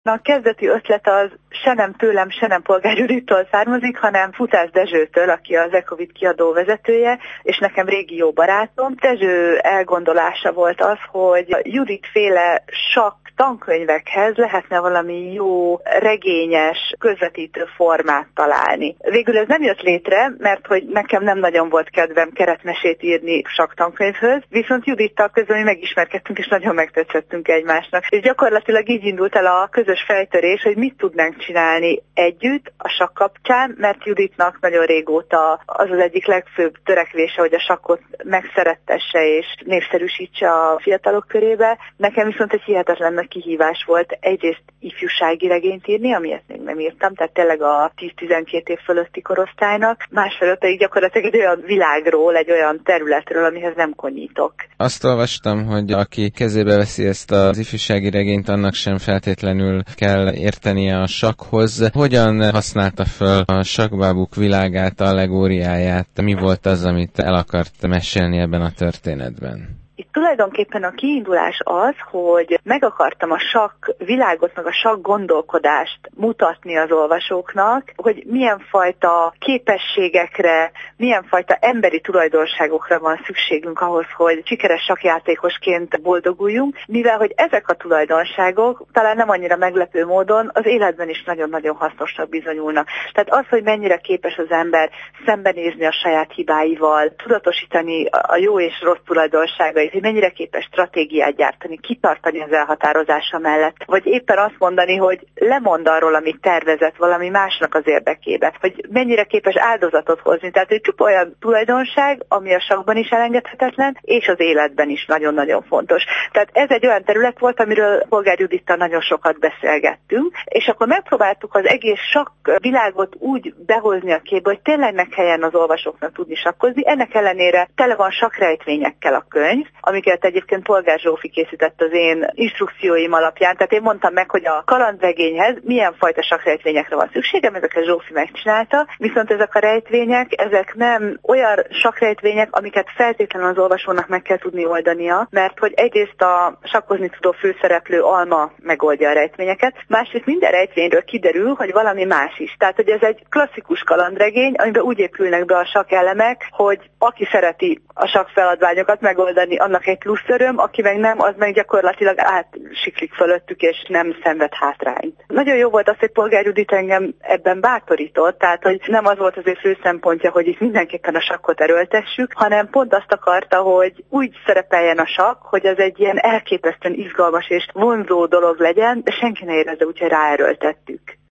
A kezdeti ötlet az se nem tőlem, se nem Polgár Judittól származik, hanem Futász Dezsőtől, aki az Ecovit kiadó vezetője, és nekem régi jó barátom. Dezső elgondolása volt az, hogy Judit-féle sakk tankönyvekhez lehetne valami jó, regényes, közvetítő formát találni. Végül ez nem jött létre, mert hogy nekem nem nagyon volt kedvem keretmesét írni sakk tankönyvhöz, viszont Judittal közben mi megismerkedtünk, és nagyon megtetszettünk egymásnak. És gyakorlatilag így indult el a közös fejtörés, hogy mit tudnánk csinálni együtt a sakk kapcsán, mert Juditnak nagyon régóta az egyik legfőbb törekvése, hogy a sakkot megszerettesse és népszerűsítse a fiatalok körébe. Nekem viszont egy hihetetlen nagy kihívás volt egyrészt ifjúsági regényt írni, amilyet még nem írtam, tehát tényleg a 10-12 év fölötti korosztálynak. Másfelől pedig gyakorlatilag egy olyan világról, egy olyan területről, amihez nem konyítok. Azt olvastam, hogy aki kezébe veszi ezt az ifjúsági regényt, annak sem feltétlenül kell értenie a sakkhoz. Hogyan használta föl a sakkbábuk világát, allegóriáját? Mi volt az, amit el akart mesélni ebben a történetben? Itt tulajdonképpen a kiindulás az, hogy meg akartam a sakk világot, meg a sakk gondolkodást mutatni az olvasóknak, hogy milyen fajta képességekre, milyen fajta emberi tulajdonságokra van szükségünk ahhoz, hogy sikeres sakkjátékosként boldoguljunk, mivel hogy ezek a tulajdonságok talán nem annyira meglepő módon az életben is nagyon-nagyon hasznosnak bizonyulnak. Tehát az, hogy mennyire képes az ember szembenézni a saját hibáival, tudatosítani a jó és rossz tulajdonságait, hogy mennyire képes stratégiát gyártani, kitartani az elhatározása mellett, vagy éppen azt mondani, hogy lemond arról, amit tervezett valami másnak az érdekébe, hogy mennyire képes áldozatot hozni. Tehát egy csupa olyan tulajdonság, ami a sakkban is elengedhetetlen, és az életben is nagyon-nagyon fontos. Tehát ez egy olyan terület volt, amiről Polgár Judittal nagyon sokat beszélgettünk, és akkor megpróbáltuk az egész sakk világot úgy behozni a képbe, hogy tényleg ne kelljen az olvasóknak tudni sakkozni. Ennek ellenére tele van sakkrejtvényekkel a könyv, amiket egyébként Polgár Zsófi készített az én instrukcióim alapján. Tehát én mondtam meg, hogy a kalandregényhez milyen fajta sakkrejtvényekre van szükségem, ezeket Zsófi megcsinálta, viszont ezek a rejtvények, ezek nem olyan sakkrejtvények, amiket feltétlenül az olvasónak meg kell tudni oldania, mert hogy egyrészt a sakkozni tudó főszereplő Alma megoldja a rejtvényeket, másrészt minden rejtvényről kiderül, hogy valami más is. Tehát, hogy ez egy klasszikus kalandregény, amiben úgy épülnek be a sakk elemek, hogy aki szereti a sakk feladványokat megoldani, annak egy plusz öröm, aki meg nem, az meg gyakorlatilag átsiklik fölöttük, és nem szenved hátrányt. Nagyon jó volt az, hogy Polgár Judit engem ebben bátorított, tehát hogy nem az volt az ő fő szempontja, hogy itt mindenképpen a sakkot erőltessük, hanem pont azt akarta, hogy úgy szerepeljen a sakk, hogy az egy ilyen elképesztően izgalmas és vonzó dolog legyen, de senki ne érezze, úgyhogy ráerőltettük.